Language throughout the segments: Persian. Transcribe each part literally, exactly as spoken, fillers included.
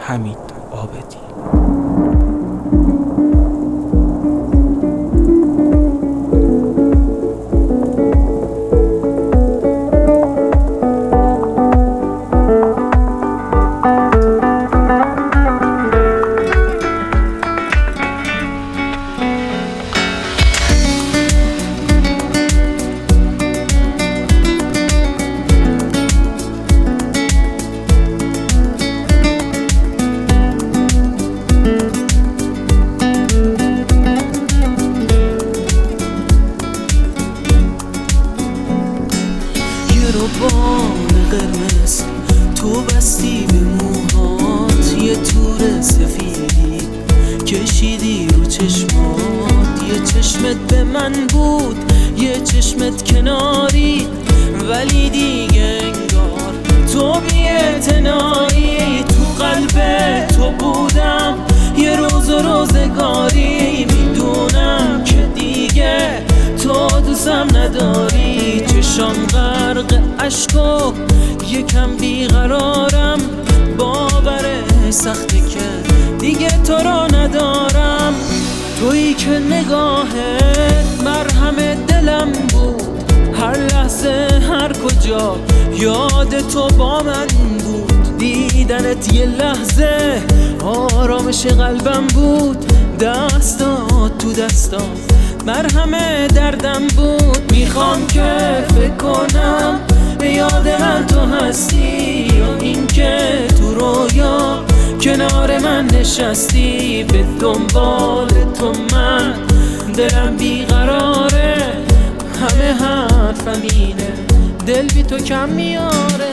حمید عابدی. بال قرمز تو بستی به موهات، یه تور سفیدی کشیدی رو چشمات. یه چشمت به من بود، یه چشمت کناری، ولی دیگه انگار تو بی‌اعتنایی. تو قلب تو بودم یه روز و روزگاری، میدونم که دیگه تو دوستم نداری. چشام غرق عشق و یکم بیقرارم، باور سخته که دیگه تو رو ندارم. تویی که نگاهت مرهم دلم بود، هر لحظه هر کجا یاد تو با من بود. دیدنت یه لحظه آرامش قلبم بود، دستات تو دستام مرهم دردم بود. میخوام که فکر کنم به یاد من تو هستی، یا این که تو رویا کنار من نشستی. به دنبال تو من دلم بیقراره، همه حرفم اینه دل بی تو کم میاره.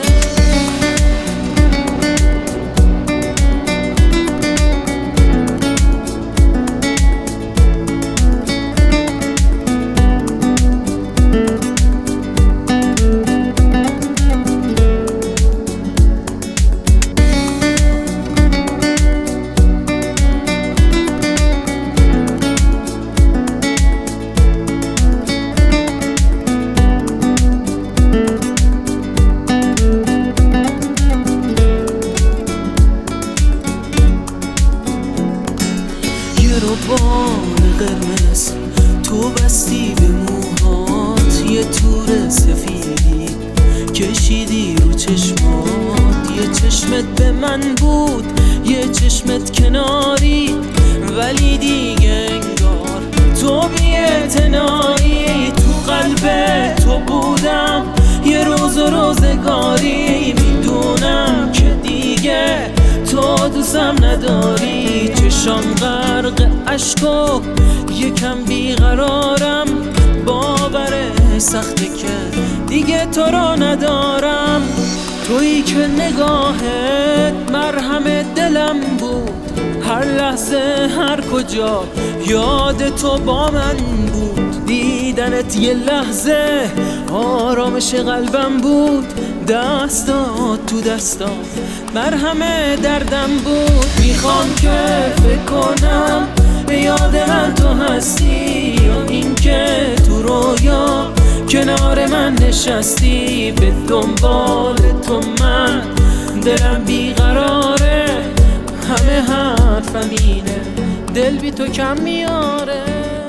بال قرمز تو بستی به موهات، یه تور سفیدی کشیدی رو چشمات. یه چشمت به من بود، یه چشمت کناری، ولی دیگه انگار تو بی‌اعتنایی. تو قلب تو بودم یه روز و روزگاری، میدونم که دیگه تو دوستم نداری. چشام غرق عشق و یکم بیقرارم، باور سخته که دیگه تو رو ندارم. تویی که نگاهت مرهم دلم بود، هر لحظه هر کجا یاد تو با من بود. دیدنت یه لحظه آرامش قلبم بود، دستات تو دستام مرهم دردم بود. میخوام که فکر کنم به یاد من تو هستی، یا این که تو رویا کنار من نشستی. به دنبال تو من دلم بیقراره، همه حرفم اینه دل بی تو کم میاره.